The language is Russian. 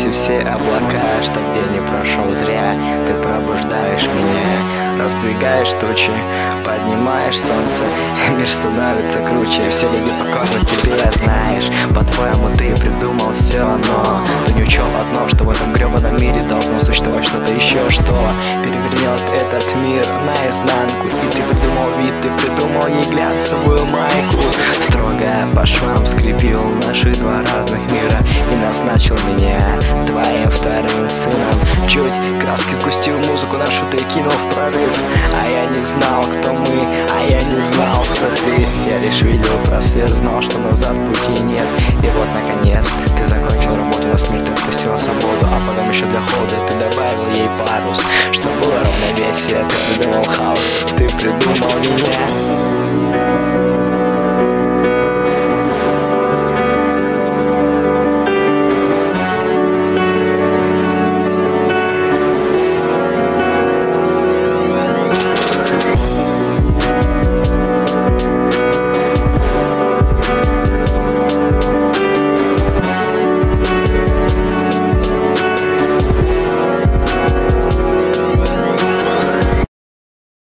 небесе все облака, чтоб день не прошел зря. Ты пробуждаешь меня, раздвигаешь тучи, поднимаешь солнце, мир становится круче. Все люди покорны тебе, знаешь. По-твоему ты придумал все, но ты не учел одно, что в этом гребаном мире должно существовать что-то еще, что перевернет этот мир наизнанку. И ты придумал вид, ты придумал ей глянцевую майку. Строго по швам скрепил наши два разных мира и назначил меня твоим вторым сыном. Чуть краски сгустил, музыку нашу ты кинул в прорыв. А я не знал, кто мы, а я не знал, кто ты. Я лишь видел просвет, знал, что назад пути нет. И вот наконец ты закончил работу, нас мир ты отпустил на свободу. А потом еще для холода ты добавил ей парус, что было равновесие. Ты придумал хаос, ты придумал меня.